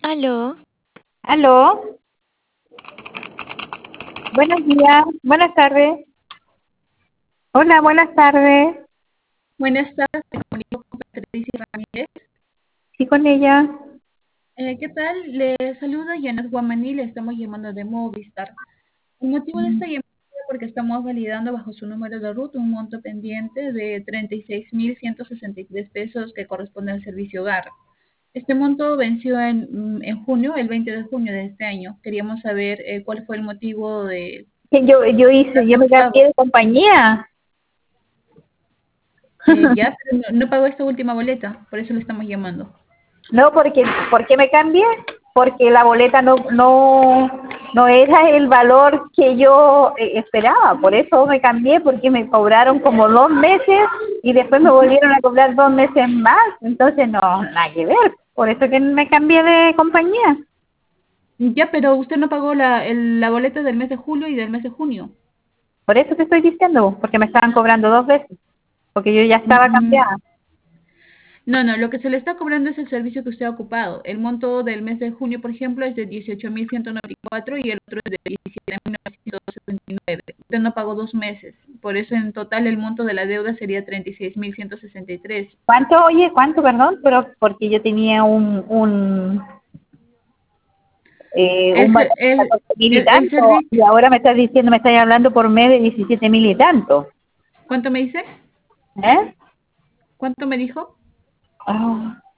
Aló, Aló, buenos días, buenas tardes. Hola, buenas tardes. Buenas tardes, me comunico con Patricia Ramírez. Sí, con ella. ¿Qué tal? Le saluda Janet Guamaní, le estamos llamando de Movistar. El motivo de esta llamada es porque estamos validando bajo su número de ruta un monto pendiente de 36.163 pesos que corresponde al servicio hogar. Este monto venció en junio, el 20 de junio de este año. Queríamos saber cuál fue el motivo de Que yo me su cambié pago. de compañía. Ya, pero no pagó esta última boleta, por eso le estamos llamando. No, ¿por qué me cambié? Porque la boleta no era el valor que yo esperaba. Por eso me cambié, porque me cobraron como 2 meses y después me volvieron a cobrar 2 meses más. Entonces no, nada que ver. Por eso que me cambié de compañía. Ya, pero usted no pagó la boleta del mes de julio y del mes de junio. Por eso te estoy diciendo, porque me estaban cobrando 2 veces, porque yo ya estaba Mm, cambiada. No, no, lo que se le está cobrando es el servicio que usted ha ocupado. El monto del mes de junio, por ejemplo, es de 18.194 y el otro es de 17.979. Usted no pagó 2 meses. Por eso, en total, el monto de la deuda sería 36.163. ¿Cuánto, oye, cuánto, perdón? Pero porque yo tenía un El, valor se- de el, 14 mil y el tanto, y servicio, ahora me estás diciendo, me estás hablando por mes de 17 mil y tanto. ¿cuánto me dice? ¿Eh? ¿Cuánto me dijo? Ah.